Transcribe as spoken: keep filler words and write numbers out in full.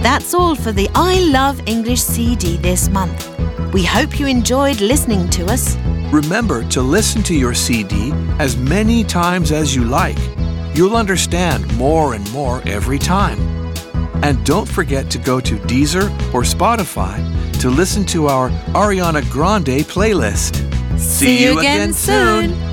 That's all for the I Love English C D this month. We hope you enjoyed listening to us. Remember to listen to your C D as many times as you like. You'll understand more and more every time. And don't forget to go to Deezer or Spotify to listen to our Ariana Grande playlist. See you again soon.